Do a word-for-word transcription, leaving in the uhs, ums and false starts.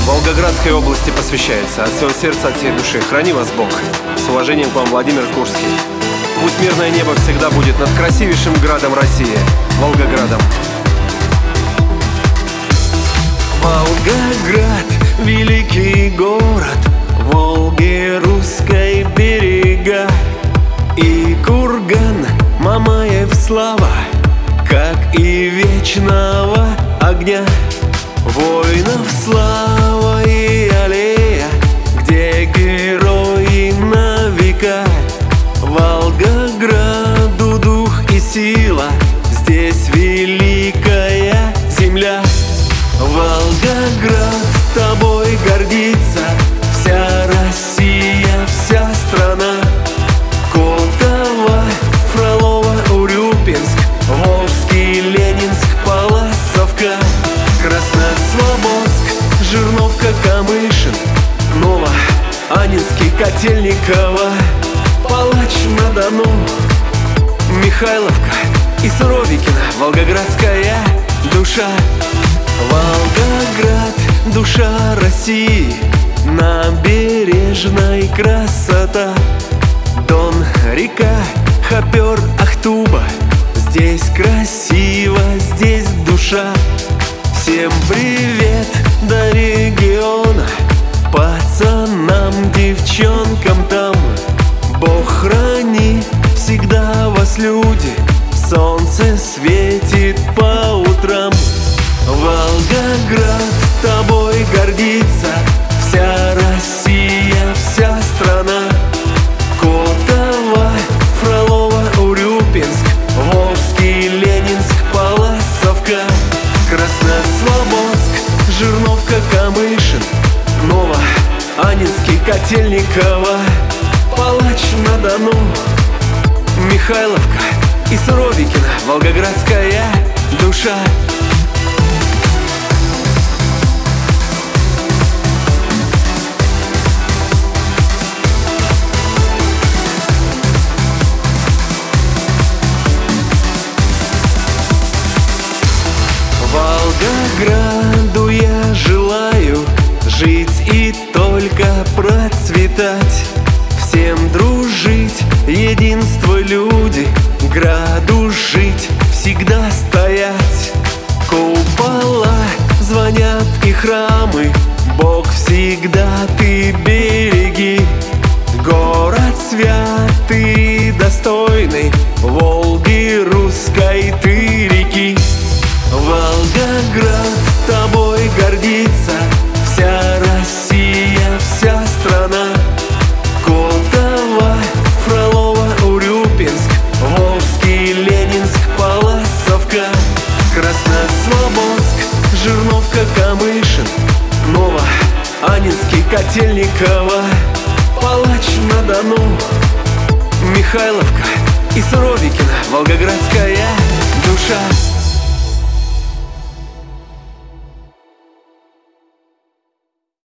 Волгоградской области посвящается. От всего сердца, от всей души. Храни вас Бог. С уважением к вам, Владимир Курский. Пусть мирное небо всегда будет над красивейшим градом России — Волгоградом. Волгоград — великий город, Волги русской берега. И курган Мамаев слава, как и вечного огня. Воинов слава и аллея, где герои на века. Волгограду дух и сила, здесь великая земля. Волгоград тобой гордится вся Россия, вся страна. Котово, Фролово, Урюпинск, Волжский, Ленинск, Палласовка, Краснослободск, Жирновка, Камышин, Новоаннинский, Котельниково, Палач-на-Дону, Михайловка и Суровикино. Волгоградская душа. Волгоград — душа России, набережной красота. Дон, река, Хопер, Ахтуба, здесь красиво, здесь душа. Всем привет до региона, пацанам, девчонкам там. Бог храни всегда вас, люди, солнце светит по утрам. Волгоград тобой гордится вся Россия, вся страна. Котово, Фролово, Урюпинск, Волжский, Ленинск, Палласовка, Краснослободск, Жирновка, Камышин, Новоаннинский, Котельниково, Палач-на-Дону, Михайловка и Суровикино. Волгоградская душа. Волгограду я желаю жить и только процветать, всем дружить, единство, люди, граду жить, всегда стоять. Купола звонят и храмы, Бог всегда ты береги. Город святый и достойный, Волги русской ты реки. Волгоград тобой гордится вся Россия, вся страна. Котово, Фролово, Урюпинск, Волжский, Ленинск, Палласовка, Краснослободск, Жирновка, Камышин, Новоаннинский, Котельниково, Палач-на-Дону, Михайловка и Суровикино. Волгоградская душа.